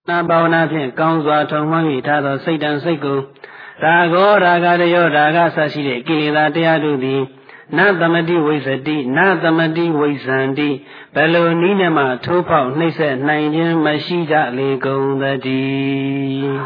နာဘာဝနာဖြင့်ကောင်းစွာထုံမှန်း၍ထားသောစိတ်တံစိတ်ကိုရာဂောရာဂတယောရာဂဆရှိတဲ့ကိလေသာတရားတို့သည်နသမတိဝိသတိနသမတိဝိဇန္တိဘယ်လိုနည်းနဲ့မှထိုးဖောက်နှိမ့်ဆက်နိုင်ခြင်းမရှိကြလေကုန်သတည်း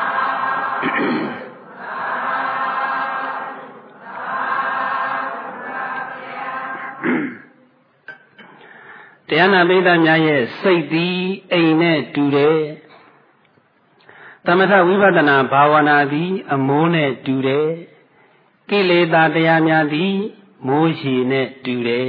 တရားနာပိဋကများရဲ့စိတ်သည်အိမ်နဲ့တူတယ်သမထဝိပဿနာဘာဝနာသည်အမိုးနဲ့တူတယ်ကိလေသာတရားများသည်မိုးရေနဲ့တူတယ်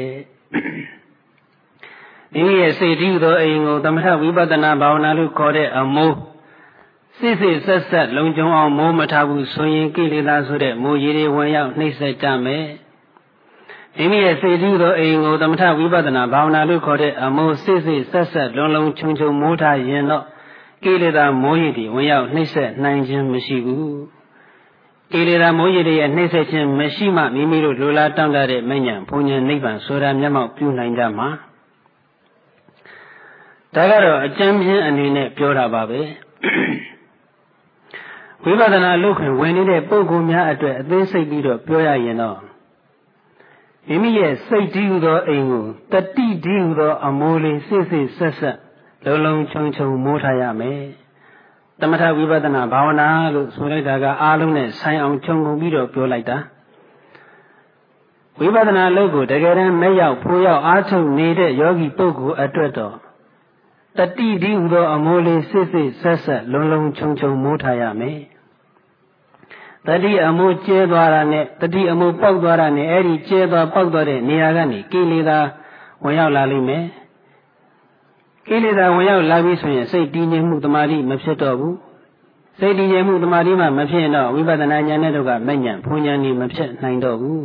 မိမိရဲ့စိတ်တည်းသောအိမ်ကိုသမထဝိပဿနာဘာဝနာလို့ခေါ်တဲ့အမိုးစစ်စစ်ဆက်ဆက်လုံခြုံအောင်မိုးမထားဘူးဆိုရင်ကိလေသာဆိုတဲ့မိုးရေတွေဝင်ရောက်နှိမ့်ဆက်ကြမယ်မိမိရဲ့စိတ်တည်းသောအိမ်ကိုသမထဝိပဿနာဘာဝနာလို့ခေါ်တဲ့အမိုးစစ်စစ်ဆက်ဆက်လုံလုံခြုံခြုံမိုးထားရင်တော့ကိလေသာမိုးရည်တွေဝင်ရောက်နှိမ့်ဆက်နိုင်ခြင်းမရှိဘူးကိလေသာမိုးရည်တွေရဲ့နှိမ့်ဆက်ခြင်းမရှိမှမိမိတို့လိုလားတောင့်တတဲ့မဉ္ဇဉ်ဘုံဉ္ဇဉ်နိဗ္ဗာန်ဆိုတာမျက်မှောက်ပြုနိုင်ကြမှာဒါကတော့အကျဉ်းပြင်းအနေနဲ့ပြောတာပါပဲဝိပဿနာလုပ်ခွင့်ဝင်နေတဲ့ပုဂ္ဂိုလ်များအတွက်အသေးစိတ်ပြီးတော့ပြောရရင်တော့မိမိရဲ့စိတ်တည်းဟူသောအိမ်ကိုတတိတည်းဟူသောအမိုးလေးစစ်စစ်ဆက်ဆက်လုံလုံခြုံခြုံမိုးထားရမယ်သမထဝိပဿနာဘာဝနာလို့ဆိုလိုက်တာကအားလုံးနဲ့ဆိုင်အောင်ခြုံငုံပြီးတော့ပြောလိုက်တာဝိပဿနာလုပ်ကိုတကယ်တမ်းမဲ့ရောက်ဖိုးရောက်အားထုတ်နေတဲ့ယောဂီပုဂ္ဂိုလ်အတွက်တော့တတိတည်းဟူသောအမိုးလေးစစ်စစ်ဆက်ဆက်လုံလုံခြုံခြုံမိုးထားရမယ်တတိအမိုးကျဲသွားတာနဲ့တတိအမိုးပေါက်သွားတာနဲ့အဲ့ဒီကျဲသွားပေါက်သွားတဲ့နေရာကနေကိလေသာဝင်ရောက်လာလိမ့်မယ်ကိလေသာဝင်ရောက်လာပြီဆိုရင်စိတ်တည်ငြိမ်မှုတမာတိမဖြစ်တော့ဘူးစိတ်တည်ငြိမ်မှုတမာတိမှမဖြစ်တော့ဝိပဿနာဉာဏ်နဲ့တော့ကမဉ္ဇဉ်ဘုံဉာဏ်นี่မဖြစ်နိုင်တော့ဘူး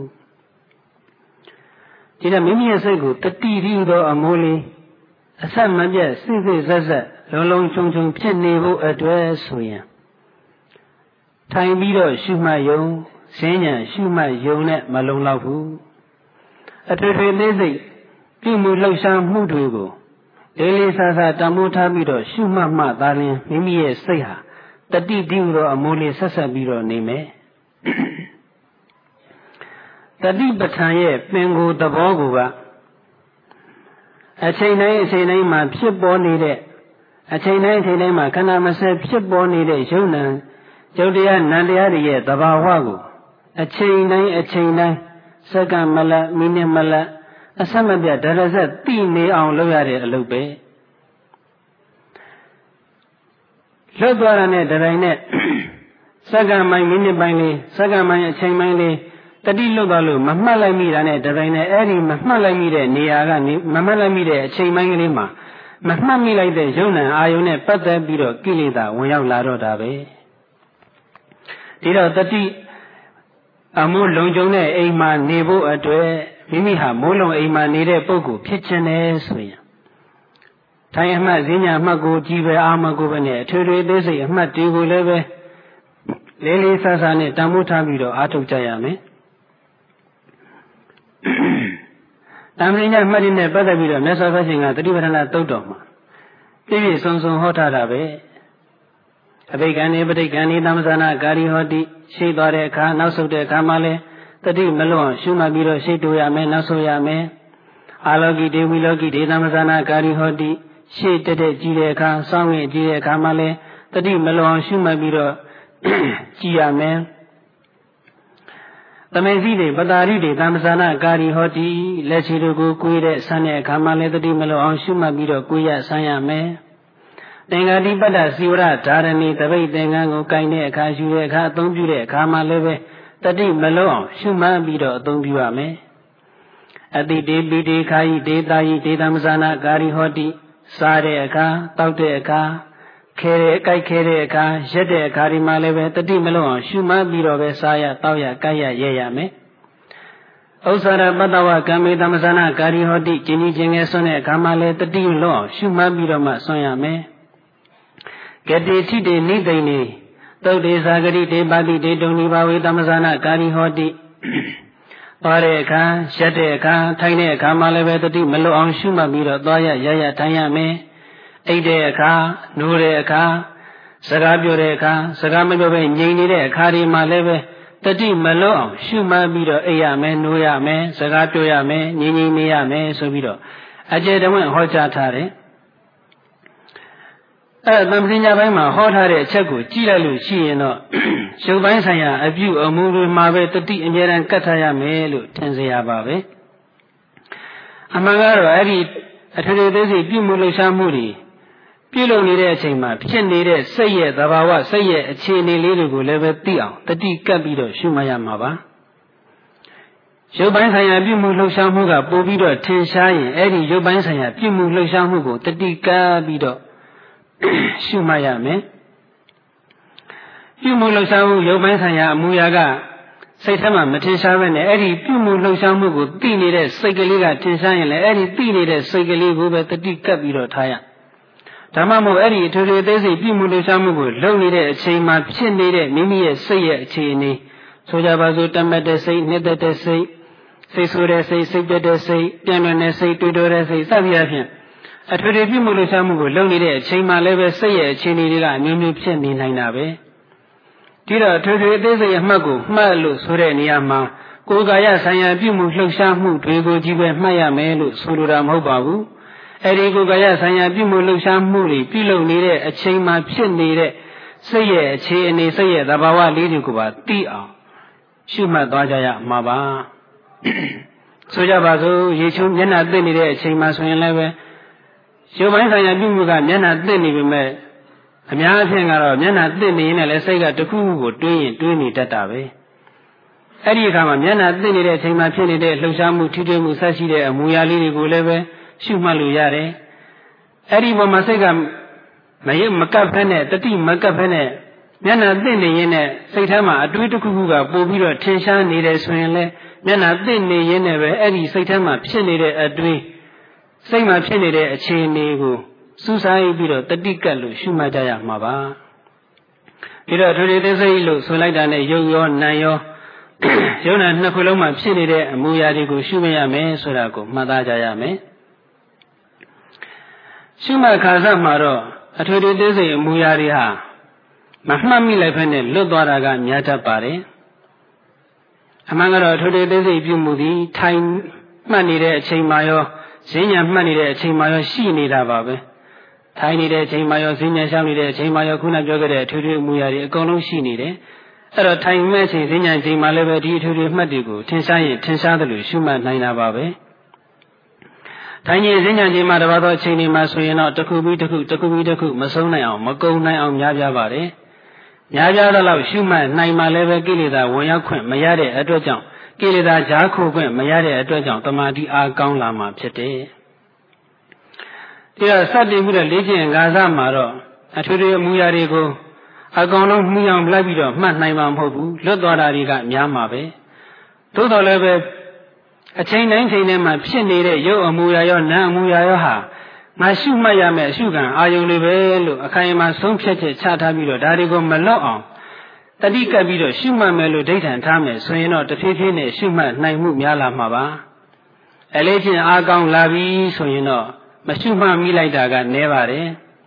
ဒီတော့မိမိရဲ့စိတ်ကိုတတိတည်းသောအမိုးလေးအဆက်မပြတ်စစ်စစ်ဆက်ဆက်လုံလုံခြုံခြုံဖြစ်နေဖို့အတွက်ဆိုရင်ထိုင်ပြီးတော့ရှုမှတ်ယုံစဉ္ညာရှုမှတ်ယုံနဲ့မလုံလောက်ဘူးအထွေထွေလေးစိတ်ပြုမှုလှုပ်ရှားမှုတွေကိုလေးလေးစားစားတမိုးထားပြီးတော့ရှုမှတ်မှသာလျှင်မိမိရဲ့စိတ်ဟာတတိတည်းသောအမိုးလေးဆက်ဆက်ပြီးတော့နေမယ်တတိပဋ္ဌာန်ရဲ့ပင်ကိုယ်သဘောကအချိန်တိုင်းမှာဖြစ်ပေါ်နေတဲ့အချိန်တိုင်းမှာခဏမစဲဖြစ်ပေါ်နေတဲ့ယုံနာကျုပ်တရားနံတရားတွေရဲ့သဘာဝကိုအချိန်တိုင်းစက္ကန့်မလတ်မိနစ်မလတ်အဆက်မပြတ်ဒရဇက်သိနေအောင်လုပ်ရတဲ့အလုပ်ပဲလွတ်သွားတာနဲ့တတိုင်းနဲ့စက္ကန့်ပိုင်းမိနစ်ပိုင်းလေးစက္ကန့်ပိုင်းအချိန်ပိုင်းလေးတတိလွတ်သွားလို့မမှတ်လိုက်မိတာနဲ့တတိုင်းနဲ့အဲ့ဒီမမှတ်လိုက်မိတဲ့နေရာကနေမမှတ်လိုက်မိတဲ့အချိန်ပိုင်းကလေးမှာမမှတ်မိလိုက်တဲ့ယုံနာအာယုန်နဲ့ပတ်သက်ပြီးတော့ကိလေသာဝင်ရောက်လာတော့တာပဲဒီတော့တတိအမိုးလုံခြုံတဲ့အိမ်မှာနေဖို့အတွက်မိမိဟာမိုးလုံအိမ်မှာနေတဲ့ပုဂ္ဂိုလ်ဖြစ်ခြင်းနဲ့ဆိုရင်ထိုင်အမှတ်ဈဉ္ညာအမှတ်ကိုကြည်ပဲအာမကိုပဲနဲ့အထွေထွေသေးစိတ်အမှတ်တွေကိုလည်းပဲလေးလေးဆဆနဲ့တန်ဖိုးထားပြီးတော့အားထုတ်ကြရမယ်တမ္ပရိညာမှတ်ရင်းနဲ့ပတ်သက်ပြီးတော့မြတ်စွာဘုရားကသတိပဋ္ဌာန်သုတ်တော်မှာပြည့်ပြည့်စုံစုံဟောထားတာပဲအဘိက္ခဏေပဋိက္ခဏေသမ္ပဇာနာကာရီဟောတိရှိသွားတဲ့အခါနောက်ဆုတ်တဲ့အခါမှာလဲတတိမလွန်ရှုမှတ်ပြီးတော့ရှိတိုးရမယ်နောက်ဆုတ်ရမယ်အာလောကိတေဝီလောကိတေသမ္ပဇာနာကာရီဟောတိရှေ့တက်ကြည့်တဲ့အခါစောင်းဝင်ကြည့်တဲ့အခါမှာလဲတတိမလွန်ရှုမှတ်ပြီးတော့ကြည့်ရမယ်သမေစီတွေပတာရိတွေသမ္ပဇာနာကာရီဟောတိလက်ချီတို့ကိုကိုွေးတဲ့ဆန်းတဲ့အခါမှာလဲတတိမလွန်အောင်ရှုမှတ်ပြီးတော့ကိုွေးရဆန်းရမယ်သင်္ဃာတိပတ္တစီဝရဓာရဏီတပိတ်သင်္ကန်းကိုကိုင်တဲ့အခါယူတဲ့အခါအသုံးပြုတဲ့အခါမှာလည်းပဲတတိမလုံးအောင်ရှုမှတ်ပြီးတော့အသုံးပြုရမယ်အတိတေပိတေခာယိဒေတာယိဒေသမဇာနာကာရီဟောတိစားတဲ့အခါတောက်တဲ့အခါခဲတဲ့ကြိုက်ခဲတဲ့အခါရက်တဲ့အခါဒီမှာလည်းပဲတတိမလုံးအောင်ရှုမှတ်ပြီးတော့ပဲစားရတောက်ရကြိုက်ရရဲရမယ်ဥစ္စာရပတ္တဝကံမေသမဇာနာကာရီဟောတိကျင်ကြီးကျင်ငယ်ဆွမ်းတဲ့အခါမှာလည်းတတိလုံးအောင်ရှုမှတ်ပြီးတော့မှဆွမ်းရမယ်ကတိထိတေနိသိနေသုတ်တေသာဂတိတေပါတိတေတုံနိဘာဝေသမဇာနာကာရီဟောတိပါတဲ့အခါရက်တဲ့အခါထိုင်တဲ့အခါမှာလည်းပဲတတိမလွတ်အောင်ရှုမှတ်ပြီးတော့သွားရရထိုင်ရမယ်အိတ်တဲ့အခါနိုးတဲ့အခါစကားပြောတဲ့အခါစကားမပြောဘဲငြိမ်နေတဲ့အခါဒီမှာလည်းပဲတတိမလွတ်အောင်ရှုမှတ်ပြီးတော့အိပ်ရမယ်နိုးရမယ်စကားပြောရမယ်ငြိမ်ငြိမ်နေရမယ်ဆိုပြီးတော့အကျေတဝင့်ဟောကြားထားတယ်သမ္ပဋ္ဌာပိုင်းမှာဟောထားတဲ့အချက်ကိုကြည့်လိုက်လို့ရှိရင်တော့ရုပ်ပိုင်းဆိုင်ရာအပြုအမူတွေမှာပဲတတိအမြဲတမ်းကတ်ထားရမယ်လို့ထင်စရာပါပဲအမှန်ကတော့အဲ့ဒီအထွေထွေသေးစိတ်ပြုမှုလှုပ်ရှားမှုတွေပြုလုပ်နေတဲ့အချိန်မှာဖြစ်နေတဲ့စိတ်ရဲ့သဘာဝစိတ်ရဲ့အခြေအနေလေးတွေကိုလည်းပဲသိအောင်တတိကပ်ပြီးတော့ရှုမှတ်ရမှာပါရုပ်ပိုင်းဆိုင်ရာပြုမှုလှုပ်ရှားမှုကပို့ပြီးတော့ထင်ရှားရင်အဲ့ဒီရုပ်ပိုင်းဆိုင်ရာပြုမှုလှုပ်ရှားမှုကိုတတိကပ်ပြီးတော့ရှုမှတ်ရမယ်ပြုမှုလှုပ်ရှားမှုရုပ်ပိုင်းဆိုင်ရာအမူအရာကစိတ်ထဲမှာမထင်ရှားဘဲနဲ့အဲ့ဒီပြုမှုလှုပ်ရှားမှုကိုသိနေတဲ့စိတ်ကလေးကထင်ရှားရင်လည်းအဲ့ဒီသိနေတဲ့စိတ်ကလေးကိုပဲတတိကပ်ပြီးတော့ထားရဒါမှမဟုတ်အဲ့ဒီအထွေထွေသေးစိတ်ပြုမှုလှုပ်ရှားမှုကိုလုပ်နေတဲ့အချိန်မှာဖြစ်နေတဲ့မိမိရဲ့စိတ်ရဲ့အခြေအနေဆိုကြပါစို့တမတ်တဲ့စိတ်နှစ်သက်တဲ့စိတ်စိတ်ဆိုးတဲ့စိတ်စိတ်ပြတ်တဲ့စိတ်ပြန်လွင်တဲ့စိတ်တွေးတောတဲ့စိတ်စသည်အဖြစ်အထွေထွေပြုမှုလှုပ်ရှားမှုကိုလုပ်နေတဲ့အချိန်မှာလည်းပဲစိတ်ရဲ့အခြေအနေတွေကအမျိုးမျိုးဖြစ်နေနိုင်တာပဲဒီတော့အထွေထွေအသေးစိတ်အမှတ်ကိုမှတ်လို့ဆိုတဲ့နေရာမှာကိုယ်ကာယဆိုင်ရာပြုမှုလှုပ်ရှားမှုတွေကိုကြီးပဲမှတ်ရမယ်လို့ဆိုလိုတာမဟုတ်ပါဘူးအဲဒီကိုယ်ကာယဆိုင်ရာပြုမှုလှုပ်ရှားမှုတွေပြုလုပ်နေတဲ့အချိန်မှာဖြစ်နေတဲ့စိတ်ရဲ့အခြေအနေစိတ်ရဲ့သဘာဝလေးတွေကိုပါသိအောင်ရှုမှတ်သွားကြရမှာပါဆိုကြပါစို့ရေချုံမျက်နှာသစ်နေတဲ့အချိန်မှာဆိုရင်လည်းပဲရုပ်ပိုင်းဆိုင်ရာပြုမှုကမျက်နှာသစ်နေပေမဲ့အများအဖြစ်ကတော့မျက်နှာသစ်နေရင်လည်းစိတ်ကတစ်ခုခုကိုတွေးရင်တွေးနေတတ်တာပဲအဲ့ဒီအခါမှာမျက်နှာသစ်နေတဲ့အချိန်မှာဖြစ်နေတဲ့လှုပ်ရှားမှုထိတွေ့မှုဆက်ရှိတဲ့အမူအရာလေးတွေကိုလည်းပဲရှုမှတ်လို့ရတယ်အဲ့ဒီပေါ်မှာစိတ်ကမကပ်ဖက်နဲ့တတိမကပ်ဖက်နဲ့မျက်နှာသစ်နေရင်နဲ့စိတ်ထဲမှာအတွေးတစ်ခုခုကပို့ပြီးတော့ထင်ရှားနေတယ်ဆိုရင်လည်းမျက်နှာသစ်နေရင်နဲ့ပဲအဲ့ဒီစိတ်ထဲမှာဖြစ်နေတဲ့အတွေးစိတ်မှာဖြစ်နေတဲ့အခြေအနေကိုစူးစိုက်ပြီးတော့တတိကပ်လို့ရှုမှတ်ကြရမှာပါဒီတော့ထွေထွေသေးစိတ်လို့ဆိုလိုက်တာနဲ့ရုပ်ရောနာမ်ရောရုပ်နာမ်နှစ်ခုလုံးမှာဖြစ်နေတဲ့အမူအရာတွေကိုရှုမှတ်ရမယ်ဆိုတာကိုမှတ်သားကြရမယ်ရှုမှတ်ခါစမှာတော့အထွေထွေသေးစိတ်အမူအရာတွေဟာမမှတ်မိလိုက်ဖက်နဲ့လွတ်သွားတာကများတတ်ပါတယ်အမှန်ကတော့အထွေထွေသေးစိတ်ပြုမှုသည်ထိုင်မှတ်နေတဲ့အချိန်မှာရောဈဉ္ညာမှတ်နေတဲ့အချိန်မှာရောရှိနေတာပါပဲထိုင်နေတဲ့အချိန်မှာရောဈဉ္ညာရှောင်နေတဲ့အချိန်မှာရောခုနပြောခဲ့တဲ့အထွေထွေအမူအရာတွေအကုန်လုံးရှိနေတယ်အဲ့တော့ထိုင်မဲ့အချိန်ဈဉ္ညာအချိန်မှာလည်းပဲဒီအထွေထွေမှတ်တွေကိုထင်ရှားရင်ထင်ရှားတယ်လို့ရှုမှတ်နိုင်တာပါပဲထိုင်ရင်ဈဉ္ညာချိန်မှာတပါးသောအချိန်တွေမှာဆိုရင်တော့တစ်ခုပြီးတစ်ခုမဆုံးနိုင်အောင်မကုန်နိုင်အောင်များပြားပါတယ်များပြားတော့ရှုမှတ်နိုင်မှလည်းပဲကိလေသာဝင်ရောက်ခွင့်မရတဲ့အတွက်ကြောင့်ကိလေသာကြားခိုခွင့်မရတဲ့အတွက်ကြောင့်တမာတိအားကောင်းလာမှာဖြစ်တယ်ဒီတော့စတင်ပြီးတော့လေ့ကျင့်ငါးစမှာတော့အထွေထွေအမူအရာတွေကိုအကောင်လုံးမှီအောင်လိုက်ပြီးတော့မှတ်နိုင်မှာမဟုတ်ဘူးလွတ်သွားတာတွေကများမှာပဲသို့တော်လည်းပဲအချိန်တိုင်းချိန်တိုင်းမှာဖြစ်နေတဲ့ရုပ်အမူအရာရောနာမ်အမူအရာရောဟာငါရှုမှတ်ရမယ်အရှုခံအာယုံလေးပဲလို့အခိုင်အမာဆုံးဖြတ်ချက်ချထားပြီးတော့ဒါတွေကိုမလွတ်အောင်တတိကပ်ပြီးတော့ရှုမှတ်မယ်လို့ဒိဋ္ဌံထားမယ်ဆိုရင်တော့တဖြည်းဖြည်းနဲ့ရှုမှတ်နိုင်မှုများလာမှာပါအလေးချင်းအားကောင်းလာပြီဆိုရင်တော့မရှုမှတ်မိလိုက်တာကနည်းပါတယ်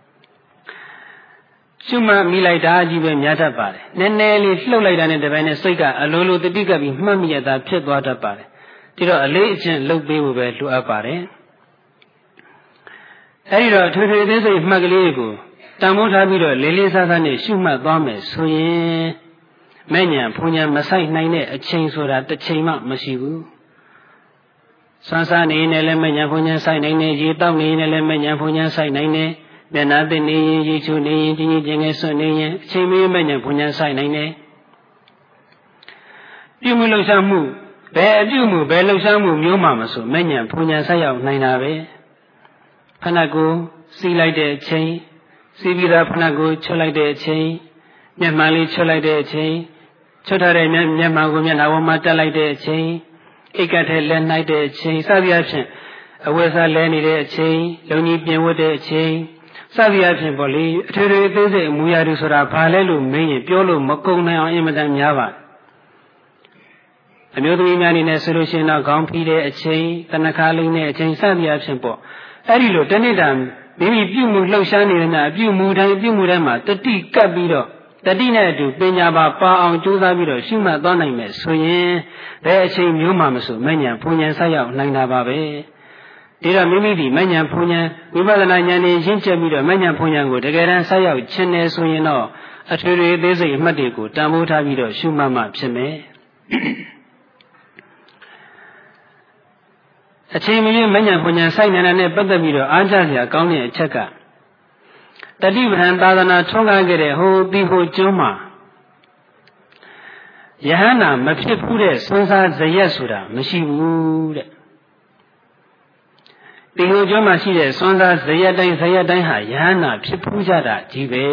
ရှုမှတ်မိလိုက်တာကြီးပဲများတတ်ပါတယ်နည်းနည်းလေးလှုပ်လိုက်တာနဲ့တပိုင်းနဲ့စိတ်ကအလိုလိုတတိကပ်ပြီးမှတ်မိရတာဖြစ်သွားတတ်ပါတယ်ဒီတော့အလေးအချင်းလှုပ်ပေးဖို့ပဲလိုအပ်ပါတယ်အဲဒီတော့ထွေထွေသေးစိတ်မှတ်ကလေးကိုတန်ဖိုးထားပြီးတော့လေးလေးစားစားနဲ့ရှုမှတ်သွားမယ်ဆိုရင်မဲ့ညာဘုံညာမဆိုင်နိုင်တဲ့အချိန်ဆိုတာတစ်ချိန်မှမရှိဘူးဆွမ်းစားနေရင်လည်းမဲ့ညာဘုံညာဆိုင်နိုင်တယ်ရေတောက်နေရင်လည်းမဲ့ညာဘုံညာဆိုင်နိုင်တယ်မျက်နှာသစ်နေရင်ရေချိုနေရင်တင်းကြီးကျင်ငယ်ဆွနေရင်အချိန်မီမဲ့ညာဘုံညာဆိုင်နိုင်တယ်ပြုမှုလှုပ်ရှားမှုဘယ်အပြုမှုဘယ်လှုပ်ရှားမှုမျိုးမှမဆိုမဲ့ညာဘုံညာဆက်ရောက်နိုင်တာပဲဖဏကိုစီးလိုက်တဲ့အချိန်စီးပြီးသားဖဏကိုချွတ်လိုက်တဲ့အချိန်မျက်မှန်လေးချွတ်လိုက်တဲ့အချိန်ချွတ်ထားတဲ့မျက်မှန်ကိုမျက်နှာပေါ်မှာတက်လိုက်တဲ့အချိန်အိတ်ကထဲလက်နှိုက်တဲ့အချိန်စသည်အဖြစ်အဝတ်စားလဲနေတဲ့အချိန်လုံကြီးပြင်ဝတ်တဲ့အချိန်စသည်အဖြစ်ပေါ့လေအထွေထွေအသေးစိတ်အမူအရာတွေဆိုတာဘာလဲလို့မေးရင်ပြောလို့မကုန်နိုင်အောင်အင်မတန်များပါတယ်အမျိုးသမီးများအနေနဲ့ဆိုလို့ရှိရင်တော့ခေါင်းဖိတဲ့အချိန်တနခါလိမ့်တဲ့အချိန်စသည်အဖြစ်ပေါ့အဲ့ဒီလိုတနေ့တာမိမိပြုမှုလှုပ်ရှားနေတဲ့များပြုမှုတိုင်းမှာတတိကပ်ပြီးတော့တတိနဲ့အတူပညာပါအောင်ကြိုးစားပြီးတော့ရှုမှတ်သွားနိုင်မယ်ဆိုရင်ဘယ်အချိန်မျိုးမှမဆိုမဉ္ဇဉ်ဘုံဉဏ်ဆက်ရောက်နိုင်တာပါပဲဒီတော့မိမိဒီမဉ္ဇဉ်ဘုံဉဏ်ဝိပဿနာဉာဏ်နဲ့ရင့်ကျက်ပြီးတော့မဉ္ဇဉ်ဘုံဉဏ်ကိုတကယ်တမ်းဆက်ရောက်ခြင်းနေဆိုရင်တော့အထွေထွေသေးစိတ်အမှတ်တွေကိုတန်ဖိုးထားပြီးတော့ရှုမှတ်မှဖြစ်မယ်အချိန်မရွေးမဉ္ဇဉ်ဘုံဉဏ်စိုက်နေတာနဲ့ပတ်သက်ပြီးတော့အားကြစရာကောင်းတဲ့အချက်ကတတိပဌာန်သာသနာထွန်းကားခဲ့တဲ့ဟိုပြီးဟိုကျွန်းမှာယဟန္တာမဖြစ်ဘူးတဲ့စွန်းစားဇယက်ဆိုတာမရှိဘူးတဲ့ပြီးဟိုကျွန်းမှာရှိတဲ့စွန်းစားဇယက်တိုင်းဟာယဟန္တာဖြစ်ဘူးကြတာကြီးပဲ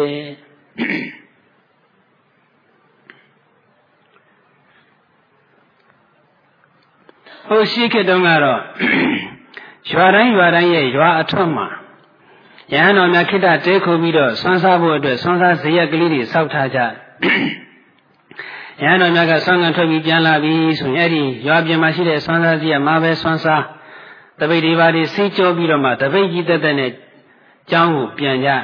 ဟိုရှိခေတ်တုန်းကတော့ရွာတိုင်းရဲ့ရွာအထွတ်မှာယဟန်တော်များခိတ္တတဲခုပြီးတော့ဆွမ်းစားဖို့အတွက်ဆွမ်းစားဇယက်ကလေးတွေစောက်ထားကြယဟန်တော်များကဆွမ်းကန်ထွက်ပြီးပြန်လာပြီဆိုရင်အဲ့ဒီရွာပြင်မှာရှိတဲ့ဆွမ်းစားဇယက်မှာပဲဆွမ်းစားတပိတ်ဒီပါဒီဆေးကြောပြီးတော့မှတပိတ်ကြီးတက်နဲ့ကျောင်းကိုပြန်ကြ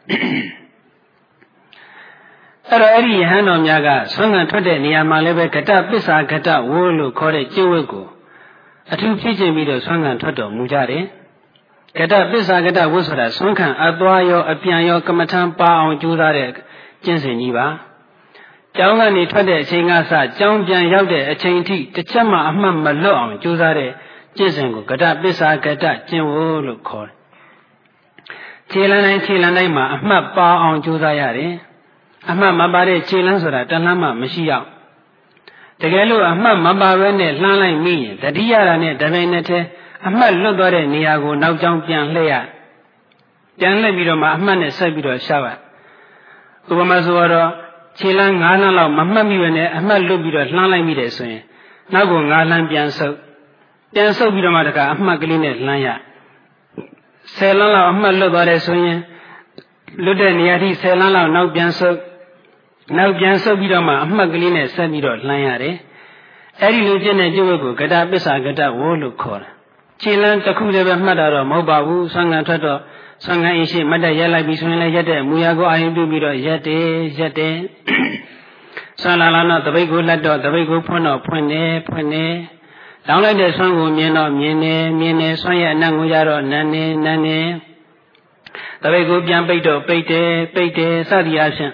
အဲ့တော့အဲ့ဒီယဟန်တော်များကဆွမ်းကန်ထွက်တဲ့နေရာမှာလည်းပဲဂတပစ္စာဂတဝိုးလို့ခေါ်တဲ့ကျင့်ဝတ်ကိုအထူးဖြစ်ခြင်းပြီးတော့ဆွမ်းကန်ထွက်တော်မူကြတယ်ကတပစ္စာကတဝုဆိုတာဆွမ်းခံအသွားရောအပြန်ရောကမ္မထံပါအောင်ကြိုးစားတဲ့ကျင့်စဉ်ကြီးပါကျောင်းကနေထွက်တဲ့အချိန်ကစကျောင်းပြန်ရောက်တဲ့အချိန်အထိတစ်ချက်မှအမှတ်မလွတ်အောင်ကြိုးစားတဲ့ကျင့်စဉ်ကိုကတပစ္စာကတကျင့်ဝတ်လို့ခေါ်တယ်ခြေလမ်းတိုင်းမှာအမှတ်ပါအောင်ကြိုးစားရတယ်အမှတ်မပါတဲ့ခြေလမ်းဆိုတာတဏှမ်းမှမရှိရောက်တကယ်လို့အမှတ်မပါဘဲနဲ့လှမ်းလိုက်မိရင်တတိယတာနဲ့တပိန်နဲ့ထဲအမှတ်လွတ်သွားတဲ့နေရာကိုနောက်ကျောင်းပြန်လှည့်ပြီးတော့မှအမှတ်နဲ့ဆက်ပြီးတော့ရှာပါဥပမာဆိုတော့ခြေလမ်း9လမ်းလောက်မမှတ်မိဘဲနဲ့အမှတ်လွတ်ပြီးတော့လှမ်းလိုက်မိတယ်ဆိုရင်နောက်ကို9လမ်းပြန်ဆုပ်ပြီးတော့မှတခါအမှတ်ကလေးနဲ့လှမ်းရ10လမ်းလောက်အမှတ်လွတ်သွားတယ်ဆိုရင်လွတ်တဲ့နေရာထိ10လမ်းလောက်နောက်ပြန်ဆုပ်ပြီးတော့မှအမှတ်ကလေးနဲ့ဆက်ပြီးတော့လှမ်းရတယ်အဲ့ဒီလိုကျင့်တဲ့ကျင့်ဝတ်ကိုဂတပစ္စာဂတဝိုးလို့ခေါ်တယ်ခြေလမ်းတစ်ခုလည်းပဲမှတ်တာတော့မဟုတ်ပါဘူးဆွမ်းခံထွက်တော့ဆွမ်းခံအင်းရှိမတ်တက်ရက်လိုက်ပြီးဆိုရင်လည်းရက်တဲ့မူရကိုအာရုံပြုပြီးတော့ရက်တယ်ဆွမ်းလာတော့တပိတ်ကိုလက်တော့တပိတ်ကိုဖွင့်တော့ဖွင့်နေလောင်းလိုက်တဲ့ဆွမ်းကိုမြင်တော့မြင်နေဆွမ်းရဲ့အနံ့ကိုရတော့နန်းနေတပိတ်ကိုပြန်ပိတ်တော့ပိတ်တယ်စသည်အားဖြင့်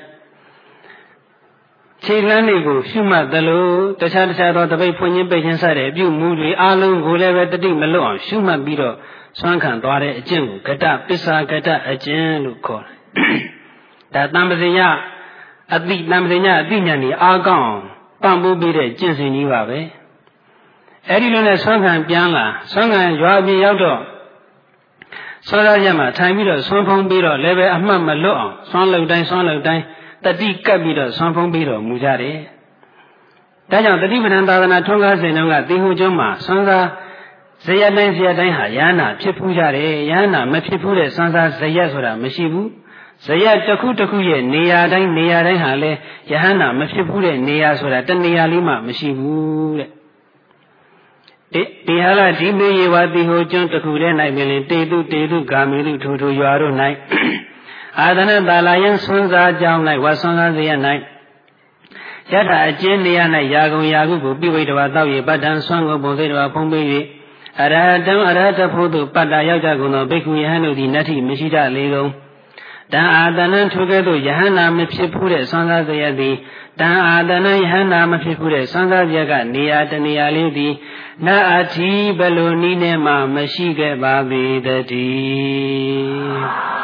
ခြေလမ်းတွေကိုရှုမှတ်သလိုတခြားသောတပိတ်ဖွင့်ခြင်းပိတ်ခြင်းစတဲ့အပြုမူတွေအလုံးကိုလည်းပဲတတိမလွတ်အောင်ရှုမှတ်ပြီးတော့ဆွမ်းခံသွားတဲ့အကျင့်ကိုဂတပစ္စာဂတအကျင့်လို့ခေါ်တယ်။ဒါတမ္ပဇညအသိဉာဏ်ကြီးအားကောင်းပံ့ပိုးပေးတဲ့ကျင့်စဉ်ကြီးပါပဲ။အဲဒီလိုနဲ့ဆွမ်းခံပြန်လာဆွမ်းခံရွာအပြင်ရောက်တော့ဆွမ်းရရမှာထိုင်ပြီးတော့ဆွမ်းဖုံးပြီးတော့လည်းပဲအမှတ်မလွတ်အောင်ဆွမ်းလုပ်တိုင်းတတိကပ်ပြီးတော့ဆွမ်းဖုံးပြီးတော့မူကြတယ်။ဒါကြောင့်တတိပဋ္ဌာန်သာသနာထွန်းကားစဉ်တုန်းကသီဟူကျွန်းမှာဆွမ်းစားဇယက်တိုင်းဟာယဟနာဖြစ်ဖူးကြတယ်။ယဟနာမဖြစ်ဖူးတဲ့ဆွမ်းစားဇယက်ဆိုတာမရှိဘူး။ဇယက်တစ်ခုရဲ့နေရာတိုင်းဟာလည်းယဟနာမဖြစ်ဖူးတဲ့နေရာဆိုတာတနေရာလေးမှမရှိဘူးတဲ့။ဒီဟာကဒီမေယေဝသီဟူကျွန်းတစ်ခုတည်း၌ပင်တေတုဂာမေတုထိုရွာတို့၌အာသနတာလာယံဆွမ်းစားကြောင်း၌ဝါဆွမ်းစားဇယက်၌ယထာအကျဉ်းနေရ၌ယာကုံယာကုကိုပြိဝိတဝါတောက်ရပတ္တံဆွမ်းကိုပုံစိတ်တော်ဖုံးပေး၍အရဟတဖို့သို့ပတ္တာရောက်ကြကုန်သောဘိက္ခုယဟန်တို့သည်နတ္ထိမရှိကြလေကုန်တံအာတနံထိုကဲ့သို့ယဟန္တာမဖြစ်ဘူးတဲ့ဆွမ်းစားဇယက်သည်တံအာတနံယဟန္တာမဖြစ်ဘူးတဲ့ဆွမ်းစားဇယက်ကနေရာတနေရာလေးသည်နအထိဘလိုနည်းနဲ့မှမရှိခဲ့ပါပေတည်း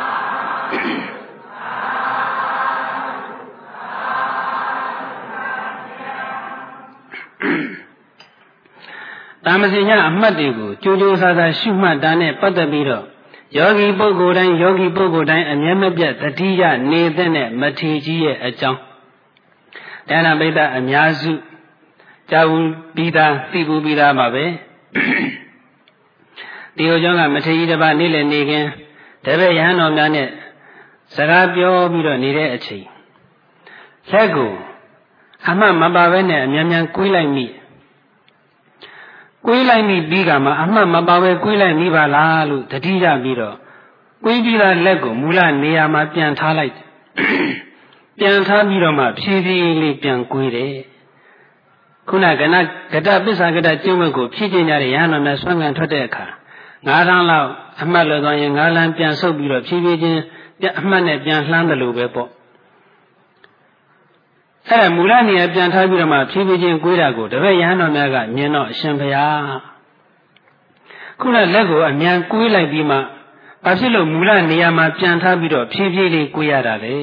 တာမစင်ညအမှတ်တွေကိုကြိုးကြိုးစားစားရှုမှတ်တာနဲ့ပတ်သက်ပြီးတော့ယောဂီပုဂ္ဂိုလ်တိုင်းအမြဲမပြတ်တတိယနေတဲ့မထေကြီးရဲ့အကြောင်းဒါနပိဋကအများစုကြားဘူးပြီးသားသိဘူးပြီးသားပါပဲဒီလိုကြောင့်ကမထေကြီးတစ်ပါးနေ့လည်နေခင်တပည့်ယဟန်တော်များနဲ့စကားပြောပြီးတော့နေတဲ့အချိန်လက်ကိုအမှတ်မပါဘဲနဲ့အများကွေးလိုက်မိပြီးကမှအမှတ်မပါဘဲကွေးလိုက်မိပါလားလို့တတိယပြီးတော့ကွေးပြီးသားလက်ကိုမူလနေရာမှာပြန်ထားလိုက်ပြန်ထားပြီးတော့မှဖြည်းဖြည်းလေးပြန်ကွေးတယ်ခုနကတပစ္ဆာကတကျင့်ဝတ်ကိုဖြည့်ကျင့်ကြတဲ့ရဟန်းတော်များဆွမ်းခံထွက်တဲ့အခါ9 လမ်းလောက်အမှတ်လွယ်သွားရင်9 လမ်းပြန်ဆုပ်ပြီးတော့ဖြည်းဖြည်းချင်းအမှတ်နဲ့ပြန်လှမ်းတယ်လို့ပဲပေါ့အဲ့ဒါမူလနေရာပြန်ထားပြီးတော့မှဖြည်းဖြည်းချင်းကွေးတာကိုတပည့်ရဟန်းတော်များကမြင်တော့အရှင်ဘုရားခုနလက်ကိုအမြန်ကွေးလိုက်ပြီးမှဘာဖြစ်လို့မူလနေရာမှာပြန်ထားပြီးတော့ဖြည်းဖြည်းလေးကွေးရတာလဲ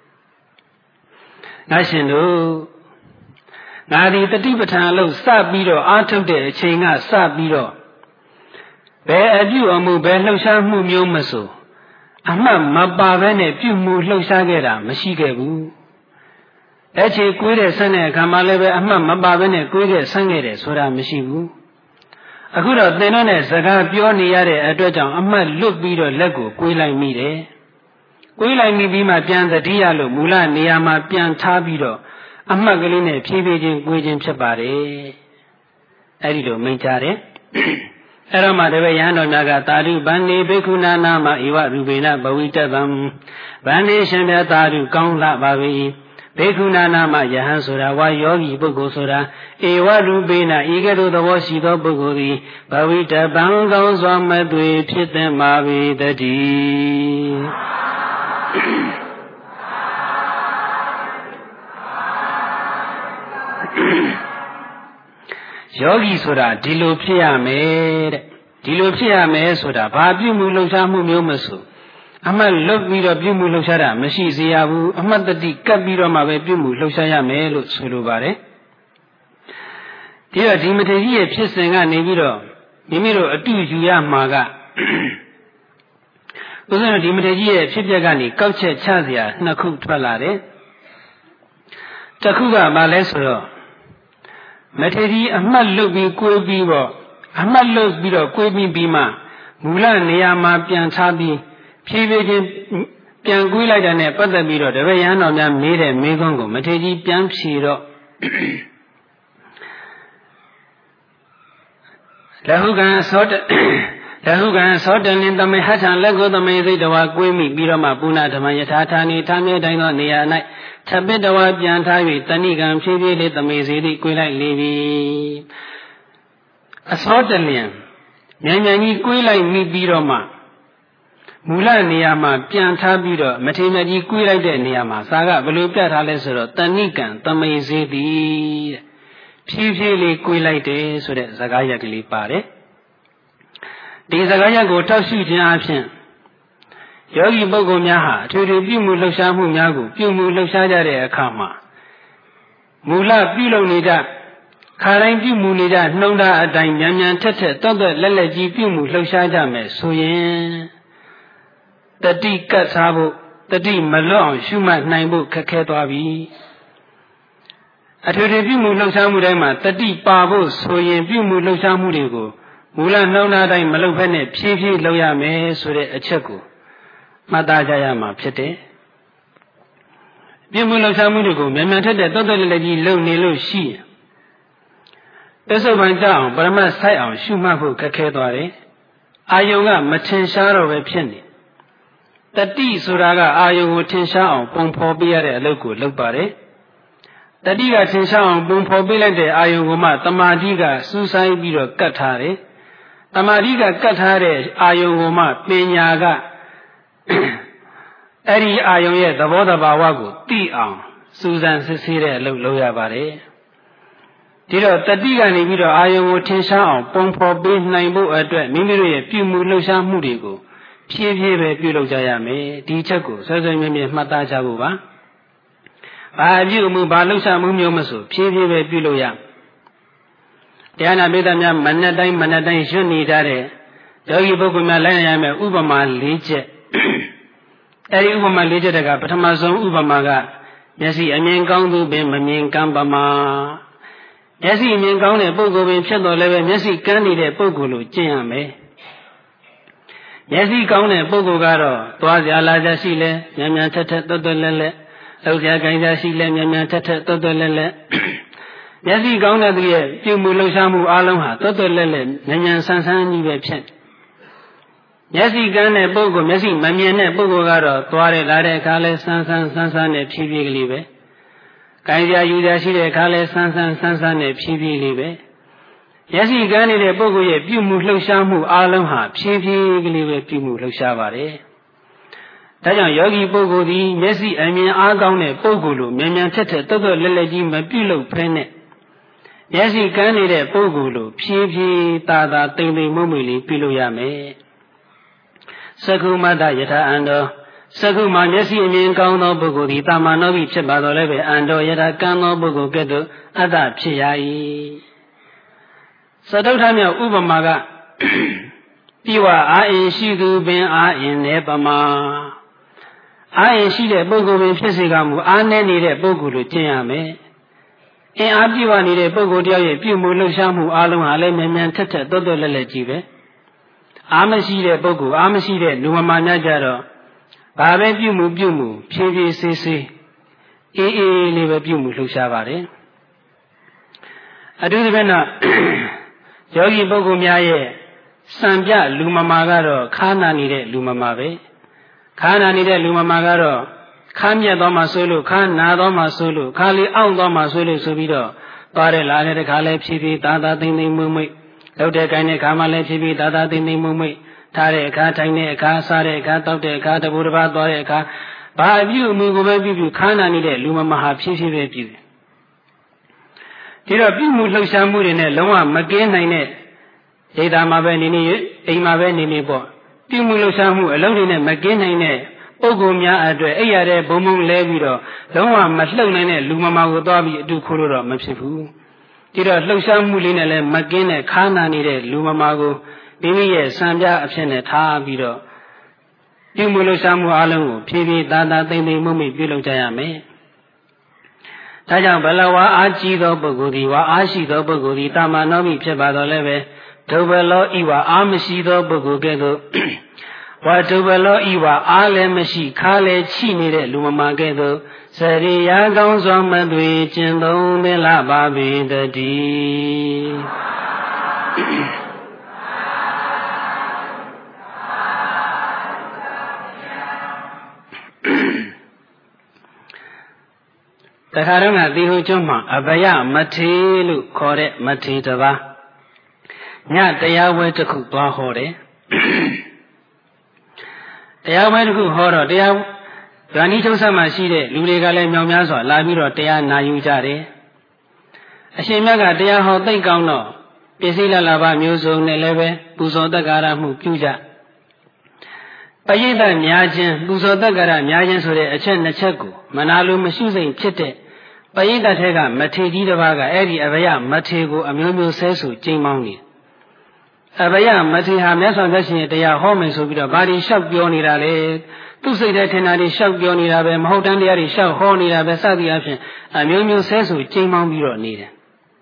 ငါရှင်တို့ငါဒီတတိပဋ္ဌာန်လို့စပြီးတော့အားထုတ်တဲ့အချိန်ကစပြီးတော့ဘယ်အပြုအမူဘယ်လှုပ်ရှားမှုမျိုးမဆိုအမှတ်မပါဘဲနဲ့ပြုမှုလှုပ်ရှားခဲ့တာမရှိခဲ့ဘူးအဲ့ချိန်ကွေးတဲ့ဆန်းတဲ့အခါမှလည်းပဲအမှတ်မပါဘဲနဲ့ကွေးတဲ့ဆန်းခဲ့တယ်ဆိုတာမရှိဘူးအခုတော့သင်တို့နဲ့စကားပြောနေရတဲ့အတွက်ကြောင့်အမှတ်လွတ်ပြီးတော့လက်ကိုကွေးလိုက်မိတယ်ကွေးလိုက်မိပြီးမှပြန်သတိရလို့မူလနေရာမှာပြန်ထားပြီးတော့အမှတ်ကလေးနဲ့ဖြည်းဖြည်းချင်းကွေးခြင်းဖြစ်ပါတယ်အဲ့ဒီလိုမိန့်ကြားတယ်အဲ့တော့မှတပည့်ရဟန်းတော်များကသာဓုဗန္နေဘိက္ခုနာနာမဧဝရူပေနဘဝိတတံဗန္နေရှင်မြတ်သာဓုကောင်းလှပါပြီဘိက္ခုနာနာမယဟန်ဆိုတာဝါယောဂီပုဂ္ဂိုလ်ဆိုတာဧဝရူပေနဤကဲ့သို့သဘောရှိသောပုဂ္ဂိုလ်သည်ဘဝိတပံကောင်းစွာမသွေဖြစ်သင့်ပါပေတည်းယောဂီဆိုတာဒီလိုဖြစ်ရမယ်တဲ့ဒီလိုဖြစ်ရမယ်ဆိုတာဘာပြုမှုလှုပ်ရှားမှုမျိုးမဆိုအမှတ်လွတ်ပြီးတော့ပြုမှုလှုပ်ရှားတာမရှိစေရဘူးအမှတ်တတိကပ်ပြီးတော့မှပဲပြုမှုလှုပ်ရှားရမယ်လို့ဆိုလိုပါတယ်ဒီတော့ဒီမထေရကြီးရဲ့ဖြစ်စဉ်ကနေပြီးတော့မိမိတို့အတူယူရမှာကဥစ္စာဒီမထေရကြီးရဲ့ဖြစ်ပျက်ကနေကောက်ချက်ချစရာ2 ခုထွက်လာတယ်တစ်ခုကဘာလဲဆိုတော့မထေရကြီးအမှတ်လွတ်ပြီးကိုးပြီးတော့အမှတ်လွတ်ပြီးတော့ကိုးပြီးမှမူလနေရာမှာပြန်ထားပြီးဖြည်းဖြည်းချင်းပြန်ကွေးလိုက်တာနဲ့ပတ်သက်ပြီးတော့တပည့်ရဟန်းတော်များမေးတဲ့မေးခွန်းကိုမထေရကြီးပြန်ဖြေတော့လဟုကံသောတလင်တမေဟထံလက်ကိုတမေစိတ်တော်ကွေးမိပြီးတော့မှပုဏ္ဏဓမ္မယထာဌာနေထာမြေတိုင်းသောနေရာ၌ထပ်ပစ်တော်ပြန်ထား၍တဏိကံဖြည်းဖြည်းလေးတမေစိတိကွေးလိုက်လေပြီအသောတလင်မြန်မြန်ကြီးကွေးလိုက်မိပြီးတော့မှမူလနေရာမှာပြန်ထားပြီးတော့မထေရကြီးကွေးလိုက်တဲ့နေရာမှာစာကဘယ်လိုပြထားလဲဆိုတော့တဏိကံတမေစေတိတဲ့ဖြည်းဖြည်းလေးကွေးလိုက်တယ်ဆိုတဲ့စကားရက်ကလေးပါတယ်ဒီစကားရပ်ကိုထောက်ရှုခြင်းအပြင်ယောဂီပုဂ္ဂိုလ်များဟာအထွေထွေပြုမှုလှုပ်ရှားမှုများကိုပြုမှုလှုပ်ရှားကြတဲ့အခါမှာမူလပြုလုပ်နေကြခါတိုင်းပြုမှုနေကြနှုံတာအတိုင်းမြန်မြန်ထက်ထက်တောက်တဲ့လက်လက်ကြီးပြုမှုလှုပ်ရှားကြမယ်ဆိုရင်တတိကတ်ထားဖို့တတိမလွတ်အောင်ရှုမှတ်နိုင်ဖို့ခက်ခဲသွားပြီအထွေထွေပြုမှုလှုပ်ရှားမှုတိုင်းမှာတတိပါဖို့ဆိုရင်ပြုမှုလှုပ်ရှားမှုတွေကိုမူလနှုံတာအတိုင်းမလုပ်ဘဲနဲ့ဖြည်းဖြည်းလုပ်ရမယ်ဆိုတဲ့အချက်ကိုမှတ်သားကြရမှာဖြစ်တယ်ပြုမှုလှုပ်ရှားမှုတွေကိုမြန်မြန်ထက်တဲ့တောက်တဲ့လက်လက်ကြီးလုပ်နေလို့ရှိရင်ပစ္စုပန်ကြအောင်ပရမတ်ဆိုင်အောင်ရှုမှတ်ဖို့ခက်ခဲသွားတယ်အာယုံကမထင်ရှားတော့ပဲဖြစ်နေတတိဆိုတာကအာယုံကိုထင်ရှားအောင်ပုံဖော်ပေးရတဲ့အလုပ်ကိုလုပ်ပါတယ်တတိကထင်ရှားအောင်ပုံဖော်ပေးလိုက်တဲ့အာယုံကိုမှတမာတိကစူးစိုင်းပြီးတော့ကတ်ထားတယ်တမာတိကကတ်ထားတဲ့အာယုံကိုမှပညာကအဲ့ဒီအာယုံရဲ့သဘောတဘာဝကိုသိအောင်စူးစမ်းစစ်ဆေးတဲ့အလုပ်လုပ်ရပါတယ်ဒီတော့တတိကနေပြီးတော့အာယုံကိုထင်ရှားအောင်ပုံဖော်ပေးနိုင်ဖို့အတွက်မိမိတို့ရဲ့ပြုမှုလှုပ်ရှားမှုတွေကိုဖြည်းဖြည်းပဲပြုလုပ်ကြရမယ်ဒီချက်ကိုဆွဲဆွဲမြဲမြဲမှတ်သားကြဖို့ပါဘာပြုမှုဘာလှုပ်ရှားမှုမျိုးမဆိုဖြည်းဖြည်းပဲပြုလုပ်ရတရားနာပိဋကများမနက်တိုင်းရွတ်နေကြတဲ့ယောဂီပုဂ္ဂိုလ်များလိုက်ရမယ်ဥပမာ၄ချက်အဲဒီဥပမာ၄ချက်ကပထမဆုံးဥပမာကမျက်စိအမြင်ကောင်းသူပင်မမြင်ကမ်းပမာမျက်စိအမြင်ကောင်းတဲ့ပုဂ္ဂိုလ်ပင်ဖြစ်တော်လည်းပဲမျက်စိကန်းနေတဲ့ပုဂ္ဂိုလ်လိုကျင့်ရမယ်မျက်စိကောင်းတဲ့ပုဂ္ဂိုလ်ကတော့သွားကြလာကြရှိလဲမြန်မြန်ထက်ထက်တွတ်တွတ်လဲလဲလှုပ်ရှားကိုင်းစားရှိလဲမြန်မြန်ထက်ထက်တွတ်တွတ်လဲလဲမျက်စိကောင်းတဲ့သူရဲ့ပြုမှုလှုပ်ရှားမှုအလုံးဟာတွတ်တွတ်လဲလဲဉာဏ်ဉာဏ်ဆန်းဆန်းကြီးပဲဖြစ်မျက်စိကန်းတဲ့ပုဂ္ဂိုလ်မျက်စိမမြင်တဲ့ပုဂ္ဂိုလ်ကတော့သွားတယ်လာတဲ့အခါလဲဆန်းဆန်းနဲ့ဖြည်းဖြည်းကလေးပဲ။ကိုင်းကြယူကြရှိတဲ့အခါလဲဆန်းဆန်းနဲ့ဖြည်းဖြည်းလေးပဲ။မျက်စိကန်းနေတဲ့ပုဂ္ဂိုလ်ရဲ့ပြုမှုလှုပ်ရှားမှုအလုံးဟာဖြည်းဖြည်းကလေးပဲပြုမှုလှုပ်ရှားပါတယ်။ဒါကြောင့်ယောဂီပုဂ္ဂိုလ်ဒီမျက်စိအမြင်အားကောင်းတဲ့ပုဂ္ဂိုလ်လိုမြန်မြန်ထက်ထက်တော်တော်လက်ကြီးမပြုလုပ်ဖဲနဲ့မျက်စိကန်းနေတဲ့ပုဂ္ဂိုလ်လိုဖြည်းဖြည်းသာသာတိမ်တိမ်မုံမွေလေးပြုလုပ်ရမယ်။သက္ကုမတ္တယထာအန္တောသက္ကုမှာမျက်စိအမြင်ကောင်းသောပုဂ္ဂိုလ်သည်တာမနောဘိဖြစ်ပါတော်လည်းပဲအန္တောယထာကံသောပုဂ္ဂိုလ်ကဲ့သို့အတ္တဖြစ်ရ၏သတုထမြောက်ဥပမာကပြဝအာအင်ရှိသူပင်အာအင်နေပမာအာအင်ရှိတဲ့ပုဂ္ဂိုလ်ပင်ဖြစ်စေကမူအာနေနေတဲ့ပုဂ္ဂိုလ်လိုကျင့်ရမယ်အင်အားပြဝနေတဲ့ပုဂ္ဂိုလ်တယောက်ရဲ့ပြုမှုလှုပ်ရှားမှုအလုံးဟာလည်းမြန်မြန်ထက်ထက်တော်တော်လက်လက်ကြီးပဲအာမရှိတဲ့ပုဂ္ဂိုလ်အာမရှိတဲ့လူမမာများကြတော့ဘာပဲပြုမှုဖြည်းဖြည်းဆေးဆေးအေးအေးလေးပဲပြုမှုလှုပ်ရှားပါတယ်အထူးသဖြင့်တော့ယောဂီပုဂ္ဂိုလ်များရဲ့စံပြလူမမာကတော့ခါနာနေတဲ့လူမမာပဲခါနာနေတဲ့လူမမာကတော့ခါမြက်သွားမှဆိုလို့ခါနာသွားမှဆိုလို့ခါလေးအောင့်သွားမှဆိုလို့ဆိုပြီးတော့သွားတယ်လာတဲ့ခါလဲဖြည်းဖြည်းသာသာသိမ့်သိမ့်မွေ့မွေ့လောက်တဲ့ကိုင်းတဲ့ခါမှလည်းဖြည်းဖြည်းသာသာသိမ့်သိမ့်မွေ့မွေ့ထားတဲ့အခါထိုင်တဲ့အခါစားတဲ့အခါတောက်တဲ့အခါတဘူတပါးသွားတဲ့အခါဘာပြုမှုကိုပဲပြုခါနာနေတဲ့လူမမာဟာဖြည်းဖြည်းပဲပြုတယ်ဒီတော့ပြုမှုလှုပ်ရှားမှုတွေနဲ့လုံးဝမကင်းနိုင်တဲ့ဒိဋ္ဌာမှာပဲနေနေအိမ်မှာပဲနေနေပေါ့ပြုမှုလှုပ်ရှားမှုအလုံးတွေနဲ့မကင်းနိုင်တဲ့ပုဂ္ဂိုလ်များအတွက်အဲ့ရတဲ့ဘုံဘုံလဲပြီးတော့လုံးဝမလှုပ်နိုင်တဲ့လူမမာကိုသွားပြီးအတူခိုးလို့တော့မဖြစ်ဘူးဒီတော့လှုပ်ရှားမှုလေးနဲ့လည်းမကင်းတဲ့ခါနာနေတဲ့လူမမာကိုမိမိရဲ့စံပြအဖြစ်နဲ့ထားပြီးတော့ပြုမှုလှုပ်ရှားမှုအလုံးကိုဖြည်းဖြည်းသာသာသိမ့်သိမ့်မွေ့မွေ့ပြုလုပ်ကြရမယ်ဒါကြောင့်ဘလဝါအားကြီးသောပုဂ္ဂိုလ်သည်ဝါအားရှိသောပုဂ္ဂိုလ်သည်တာမနောမိဖြစ်ပါတော်လည်းပဲဒုဗလောဤဝါအားမရှိသောပုဂ္ဂိုလ်ကဲ့သို့ဝါဒုဗလောဤဝါအားလည်းမရှိခါလည်းချိနေတဲ့လူမမာကဲ့သို့စရိယာကောင်းစွာမသွေကျင့်သုံးသင်လာပါပေတည်းတခါတော့ကသီဟိုကျွန်းမှာအဘယမထေလို့ခေါ်တဲ့မထေတစ်ပါးညတရားဝဲတစ်ခုသွားဟောတယ်တရားဝဲတစ်ခုဟောတော့တရားဗာဏိချုပ်ဆက်မှာရှိတဲ့လူတွေကလည်းမြောင်များစွာလာပြီးတော့တရားနာယူကြတယ်အရှင်မြတ်ကတရားဟောသိကောင်းတော့ပစ္စည်းလလဘမျိုးစုံနဲ့လည်းပဲပူဇော်တက္ကရာမှုပြုကြပရိသတ်များခြင်းပူဇော်တက္ကရာများခြင်းဆိုတဲ့အချက်နှစ်ချက်ကိုမနာလိုမရှိစိမ်ဖြစ်တဲ့ပရိသတ်ထဲကမထေကြီးတစ်ပါးကအဲ့ဒီအဘယမထေကိုအမျိုးမျိုးဆဲဆူကြိမ်မောင်းနေအဘယမထေဟာမြတ်စွာဘုရားရှင်တရားဟောမယ်ဆိုပြီးတော့ဘာတွေလျှောက်ပြောနေတာလဲသူစိတ်ထဲထင်တာတွေလျှောက်ပြောနေတာပဲမဟုတ်တမ်းတရားတွေလျှောက်ဟောနေတာပဲစသည်အဖြစ်အမျိုးမျိုးဆဲဆူကြိမ်မောင်းပြီးတော့နေတယ်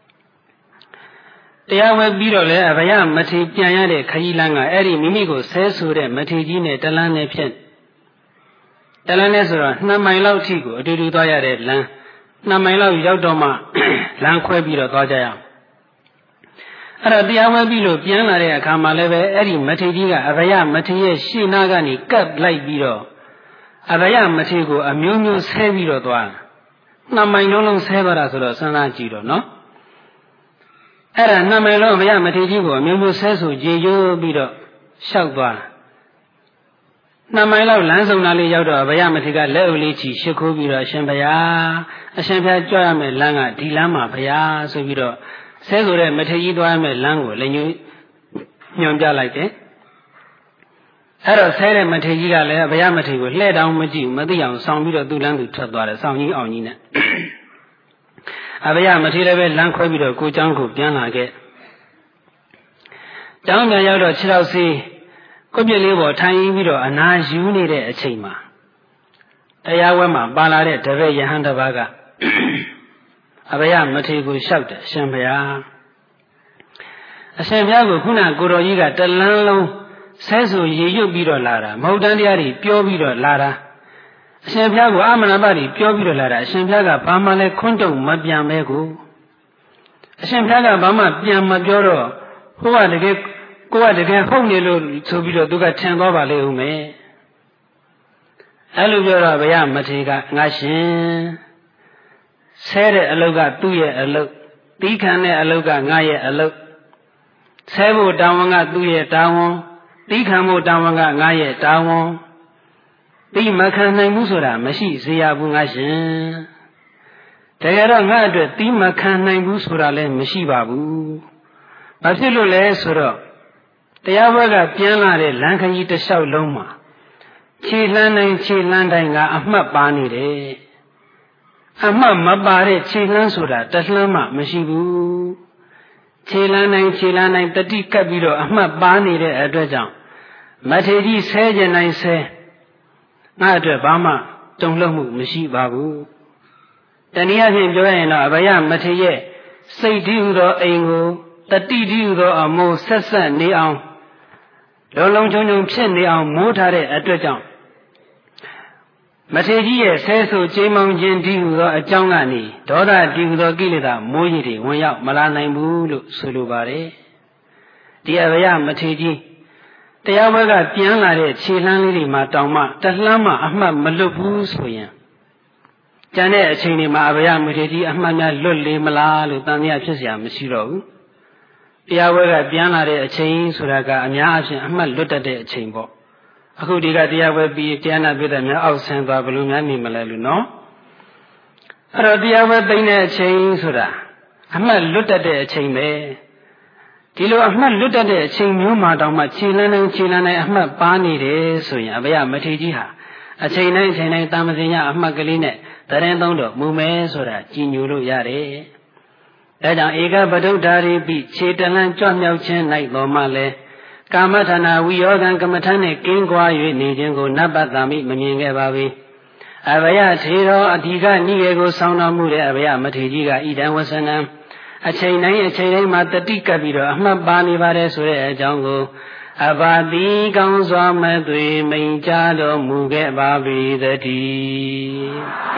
တရားဝဲပြီးတော့လဲအဘယမထေပြန်ရတဲ့ခကြီးလန်းကအဲ့ဒီမိမိကိုဆဲဆူတဲ့မထေကြီးနဲ့တလန်းနဲ့ဖြစ်တလန်းနဲ့ဆိုတော့2မိုင်လောက်ထိကိုအတူတူသွားရတဲ့လမ်း2မိုင်လောက်ရောက်တော့မှလမ်းခွဲပြီးတော့သွားကြရအောင်အဲ့တော့တရားဝဲပြီးလို့ပြန်လာတဲ့အခါမှာလည်းပဲအဲ့ဒီမထေကြီးကအဘယမထေရဲ့ရှေ့နားကနေကပ်လိုက်ပြီးတော့အဘယမထေကိုအမျိုးမျိုးဆဲပြီးတော့သွား2မိုင်လုံးဆဲသွားတာဆိုတော့စဉ်းစားကြည့်တော့နော်အဲ့ဒါ2မိုင်လုံးအဘယမထေကြီးကိုအမျိုးမျိုးဆဲဆိုကြေကျိုးပြီးတော့ရှောက်သွား2မိုင်လောက်လမ်းစုံသားလေးရောက်တော့အဘယမထေကလက်အုပ်လေးချီရှ िख ိုးပြီးတော့အရှင်ဘုရားအရှင်ဘုရားကြွရမယ်လမ်းကဒီလမ်းမှာဘုရားဆိုပြီးတော့ဆဲဆိုတဲ့မထေကြီးသွားရမယ်လမ်းကိုလည်းညွှန်ပြလိုက်တယ်အဲ့တော့ဆဲတဲ့မထေကြီးကလည်းဘုရားမထေကိုလှဲ့တောင်မကြည့်မသိအောင်ဆောင်ပြီးတော့သူ့လမ်းသူထွက်သွားတယ်ဆောင်ကြီးအောင်ကြီးနဲ့အဘယမထေလည်းပဲလမ်းခွဲပြီးတော့ကိုเจ้าကိုပြန်လာခဲ့เจ้าပြန်ရောက်တော့ခြေထောက်စီးကိုပြစ်လေးပေါ်ထိုင်ပြီးတော့အနာယူနေတဲ့အချိန်မှာတရားဝဲမှာပါလာတဲ့တပည့်ယဟန်တစ်ပါးကအဘယမထေကိုလျှောက်တယ်အရှင်ဘုရားအရှင်ဘုရားကိုခုနကိုတော်ကြီးကတလန်းလုံးဆဲဆူရေရွတ်ပြီးတော့လာတာမဟုတ်တမ်းတရားတွေပြောပြီးတော့လာတာအရှင်ဘုရားကိုအာမနာပတွေပြောပြီးတော့လာတာအရှင်ဘုရားကဘာမှလည်းခွန်းတုံမပြန်ပဲကိုအရှင်ဘုရားကဘာမှပြန်မပြောတော့ဟိုကတကယ်ကိုကတကယ်ဟုတ်နေလို့ဆိုပြီးတော့သူကထင်သွားပါလေဦးမယ်အဲ့လိုပြောတော့ဘုရားမထေရကငါရှင်ဆဲတဲ့အလုပ်ကသူ့ရဲ့အလုပ်တီးခံတဲ့အလုပ်ကငါရဲ့အလုပ်ဆဲဖို့တာဝန်ကသူ့ရဲ့တာဝန်တီးခံဖို့တာဝန်ကငါရဲ့တာဝန်တီးမခံနိုင်ဘူးဆိုတာမရှိစေရဘူးငါရှင်တကယ်တော့ငါအတွက်တီးမခံနိုင်ဘူးဆိုတာလည်းမရှိပါဘူးဘာဖြစ်လို့လဲဆိုတော့တရားဘက်ကပြန်လာတဲ့လမ်းခရီးတစ်လျှောက်လုံးမှာခြေလှမ်းတိုင်းခြေလှမ်းတိုင်းကအမှတ်ပါနေတယ်အမှတ်မပါတဲ့ခြေလှမ်းဆိုတာတလှမ်းမှမရှိဘူးခြေလှမ်းတိုင်းခြေလှမ်းတိုင်းတတိကပ်ပြီးတော့အမှတ်ပါနေတဲ့အတွက်ကြောင့်မထေရကြီးဆဲကျင်တိုင်းဆဲငါအတွက်ဘာမှတုံ့လှုပ်မှုမရှိပါဘူးတနည်းအားဖြင့်ပြောရရင်တော့အဘယမထေရရဲ့စိတ်တည်းဟူသောအိမ်ကိုတတိတည်းဟူသောအမိုးဆက်ဆက်နေအောင်လုံးလုံးချုံချုံဖြစ်နေအောင်မိုးထားတဲ့အတွက်ကြောင့်မထေရကြီးရဲ့ဆဲဆိုကြေးမောင်းခြင်းတည်းဟူသောအကြောင်းကနေဒေါသတည်းဟူသောကိလေသာမိုးကြီးတွေဝင်ရောက်မလာနိုင်ဘူးလို့ဆိုလိုပါတယ်ဒီအဘယမထေရကြီးတရားဘက်ကပြန်လာတဲ့ခြေလှမ်းလေးတွေမှာတောင်မှတလှမ်းမှအမှတ်မလွတ်ဘူးဆိုရင်ကျန်တဲ့အချိန်တွေမှာအဘယမထေရကြီးအမှတ်များလွတ်လေမလားလို့တန်တရားဖြစ်เสียမရှိတော့ဘူးတရားဘက်ကပြန်လာတဲ့အချိန်ဆိုတာကအများအပြားအမှတ်လွတ်တတ်တဲ့အချိန်ပေါ့အခုဒီကတရားပွဲပြီးတရားနာပိဋကများအောက်ဆင်းသွားဘယ်လိုများနေမလဲလို့နော်အဲ့တော့တရားပွဲသိတဲ့အချိန်ဆိုတာအမှတ်လွတ်တတ်တဲ့အချိန်ပဲဒီလိုအမှတ်လွတ်တတ်တဲ့အချိန်မျိုးမှာတောင်မှခြေလန်းတိုင်းခြေလန်းတိုင်းအမှတ်ပါနေတယ်ဆိုရင်အဘယမထေရကြီးဟာအချိန်တိုင်းအချိန်တိုင်းတာမစင်ရအမှတ်ကလေးနဲ့တရင်သုံးတော့မူမဲဆိုတာကြည်ညိုလို့ရတယ်ဒါကြောင့်ဧကပဒုဒ္ဓါရိပိခြေတလန်းကြွမြောက်ခြင်း၌တော်မှလည်းကာမဌာနဝိယောဂံကမ္မထနဲ့ကင်းကွာ၍နေခြင်းကိုနတ်ပတ်တာမိမမြင်ခဲ့ပါဘူးအဘယထေရောအဓိကနိယေကိုဆောင်းတော်မူတဲ့အဘယမထေရကြီးကဣဒံဝဆနံအချိန်တိုင်းမှာတတိကပ်ပြီးတော့အမှတ်ပါနေပါတယ်ဆိုတဲ့အကြောင်းကိုအဘာတိကောင်းစွာမသွေမိန်ကြားတော်မူခဲ့ပါပေသတည်း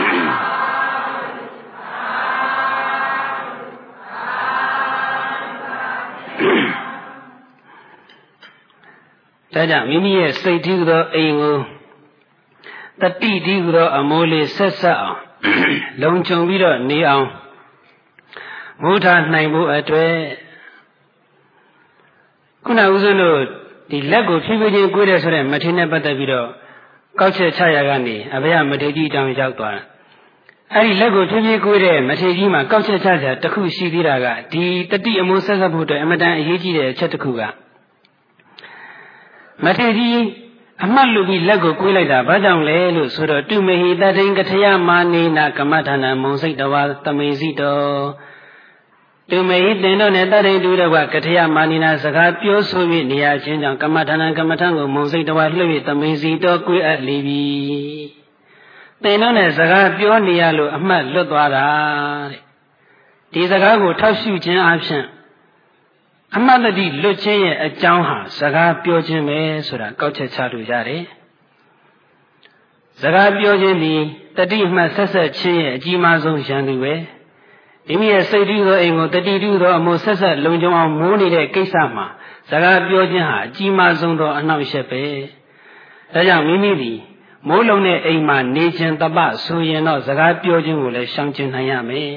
ဒါကြောင့်မိမိရဲ့စိတ်တည်းသောအိမ်ကိုတတိတည်းသောအမိုးလေးဆက်ဆက်အောင်လုံခြုံပြီးတော့နေအောင်မိုးထားနိုင်ဖို့အတွက်ခုနဦးဇင်းတို့ဒီလက်ကိုဖြည်းဖြည်းချင်းကွေးတယ်ဆိုတဲ့မထေရနဲ့ပတ်သက်ပြီးတော့ကောက်ချက်ချရာကနေအဘယမထေရကြီးတောင်ရောက်သွားတာအဲ့ဒီလက်ကိုဖြည်းဖြည်းကွေးတဲ့မထေရကြီးမှာကောက်ချက်ချရာတစ်ခုရှိသေးတာကဒီတတိအမိုးဆက်ဆက်ဖို့အတွက်အမတန်အရေးကြီးတဲ့အချက်တစ်ခုကမထေရကြီးအမှတ်လူပြီးလက်ကိုကွေးလိုက်တာဘာကြောင့်လဲလို့ဆိုတော့တုမဟိတတိန်ကထယမာနေနာကမ္မထာနာမုံစိတ်တဝါသမေစီတော်တုမဟိတင်တို့နဲ့တတိန်တူတော့ကထယမာနေနာစကားပြောဆို၍နေရခြင်းကြောင့်ကမ္မထာနာကမ္မထံကိုမုံစိတ်တဝါလှည့်၍သမေစီတော်ကွေးအပ်လေပြီတင်တို့နဲ့စကားပြောနေရလို့အမှတ်လွတ်သွားတာတဲ့ဒီစကားကိုထောက်ရှုခြင်းအပြင်အမှတ်တတိလွတ်ခြင်းရဲ့အကြောင်းဟာစကားပြောခြင်းပဲဆိုတာကောက်ချက်ချလို့ရတယ်စကားပြောခြင်းဒီတတိမှတ်ဆက်ဆက်ခြင်းရဲ့အကြီးမားဆုံးရန်သူပဲမိမိရဲ့စိတ်တည်းသောအိမ်ကိုတတိတည်းသောအမိုးဆက်ဆက်လုံခြုံအောင်မိုးနေတဲ့ကိစ္စမှာစကားပြောခြင်းဟာအကြီးမားဆုံးသောအနှောင့်အယှက်ပဲဒါကြောင့်မိမိဒီမိုးလုံတဲ့အိမ်မှာနေခြင်းတပဆိုရင်တော့စကားပြောခြင်းကိုလည်းရှောင်ကျဉ်နိုင်ရမယ်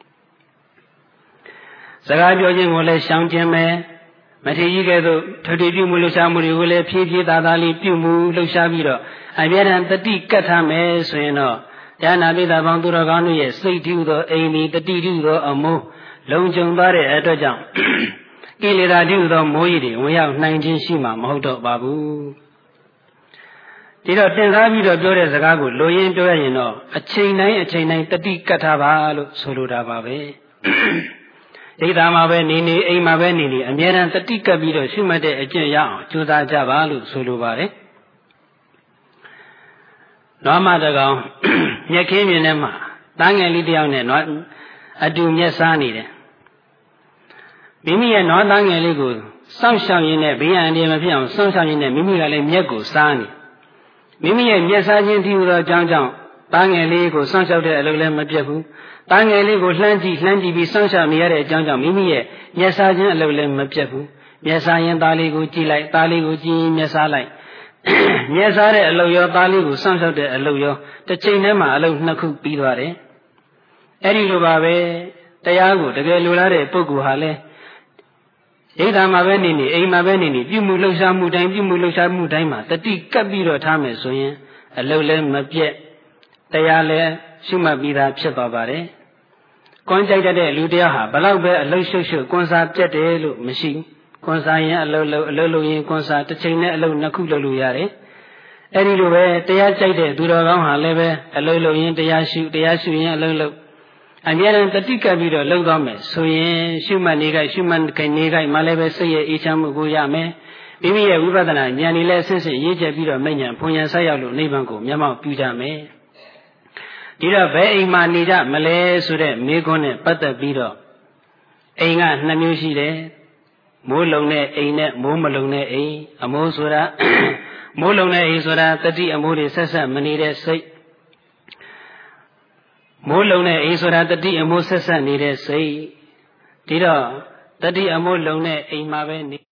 စကားပြောခြင်းကိုလည်းရှောင်ကျဉ်မယ်မထေရကြီးကဲ့သို့ထွေထွေပြုမှုလှူရှားမှုတွေကိုလည်းဖြည်းဖြည်းသာသာလေးပြုမှုလှူရှားပြီးတော့အမြဲတမ်းတတိကတ်ထားမယ်ဆိုရင်တော့ဉာဏပိသဘောင်သူတော်ကောင်းတို့ရဲ့စိတ်တည်းသောအိမ်ဒီတတိတည်းသောအမိုးလုံခြုံသွားတဲ့အတွက်ကြောင့်ကိလေသာတည်းသောမိုးကြီးတွေဝင်ရောက်နိုင်ခြင်းရှိမှာမဟုတ်တော့ပါဘူးဒီတော့တင်စားပြီးတော့ပြောတဲ့စကားကိုလိုရင်းပြောရရင်တော့အချိန်တိုင်းတတိကတ်ထားပါလို့ဆိုလိုတာပါပဲဒိဋ္ဌာမှာပဲနေနေအိမ်မှာပဲနေနေအမြဲတမ်းတတိကပ်ပြီးတော့ရှုမှတ်တဲ့အကျင့်ရအောင်ကြိုးစားကြပါလို့ဆိုလိုပါတယ်။နွားမတကောင်မြက်ခင်းမြင်ထဲမှာသားငယ်လေးတယောက်နဲ့နွားအတူမျက်စားနေတယ်။မိမိရဲ့နွားသားငယ်လေးကိုစောင့်ရှောက်ရင်းနဲ့ဘေးရန်တွေမဖြစ်အောင်စောင့်ရှောက်ရင်းနဲ့မိမိကလည်းမျက်ကိုစားနေ။မိမိရဲ့မျက်စားခြင်းတည်းဟူသောအကြောင်းကြောင့်သားငယ်လေးကိုစောင့်ရှောက်တဲ့အလုပ်လည်းမပြတ်ဘူး။သားငယ်လေးကိုလှမ်းကြည့်ပြီးစောင့်ရှောက်နေရတဲ့အကြောင်းကြောင့်မိမိရဲ့မျက်စားခြင်းအလုပ်လည်းမပြတ်ဘူးမျက်စားရင်သားလေးကိုကြည့်လိုက်သားလေးကိုကြည့်ရင်မျက်စားလိုက်မျက်စားတဲ့အလုပ်ရောသားလေးကိုစောင့်ရှောက်တဲ့အလုပ်ရောတစ်ချိန်တည်းမှာအလုပ်နှစ်ခုပြီးသွားတယ်အဲ့ဒီလိုပါပဲတရားကိုတကယ်လိုလားတဲ့ပုဂ္ဂိုလ်ဟာလဲဣဒ္ဓမှာပဲနေနေအိမ်မှာပဲနေနေပြုမှုလှုပ်ရှားမှုတိုင်းမှာတတိကပ်ပြီးတော့ထားမယ်ဆိုရင်အလုပ်လည်းမပြတ်တရားလည်းရှုမှတ်ပြီးသားဖြစ်သွားပါတယ်။ကွန်ကြိုက်တဲ့လူတရားဟာဘလောက်ပဲအလုပ်ရှုပ်ကွန်စာပြတ်တယ်လို့မရှိဘူး။ကွန်စာရင်အလုပ်လုပ်ရင်ကွန်စာတစ်ချိန်နဲ့အလုပ်နှစ်ခုလုပ်လို့ရတယ်။အဲဒီလိုပဲတရားကြိုက်တဲ့သူတော်ကောင်းဟာလည်းပဲအလုပ်လုပ်ရင်တရားရှုရင်အလုပ်လုပ်အများနဲ့တတိကပ်ပြီးတော့လုပ်သွားမယ်ဆိုရင်ရှုမှတ်နေကြမှလည်းပဲစိတ်ရဲ့အေးချမ်းမှုကိုရမယ်မိမိရဲ့ဝိပဿနာဉာဏ်นี่လည်းဆင့်ဆင့်ရေးချက်ပြီးတော့မဉဏ်ဘုံဉာဏ်ဆက်ရောက်လို့နိဗ္ဗာန်ကိုမျက်မှောက်ပြုကြမယ်ဒီတော့ဘယ်အိမ်မှာနေကြမလဲဆိုတဲ့မေးခွန်းနဲ့ပတ်သက်ပြီးတော့အိမ်က2မျိုးရှိတယ်မိုးလုံတဲ့အိမ်နဲ့မိုးမလုံတဲ့အိမ်အမိုးဆိုတာမိုးလုံတဲ့အိမ်ဆိုတာတတိအမိုးတွေဆက်ဆက်မနေတဲ့စိတ်မိုးလုံတဲ့အိမ်ဆိုတာတတိအမိုးဆက်ဆက်နေတဲ့စိတ်ဒီတော့တတိအမိုးလုံတဲ့အိမ်မှာပဲနေ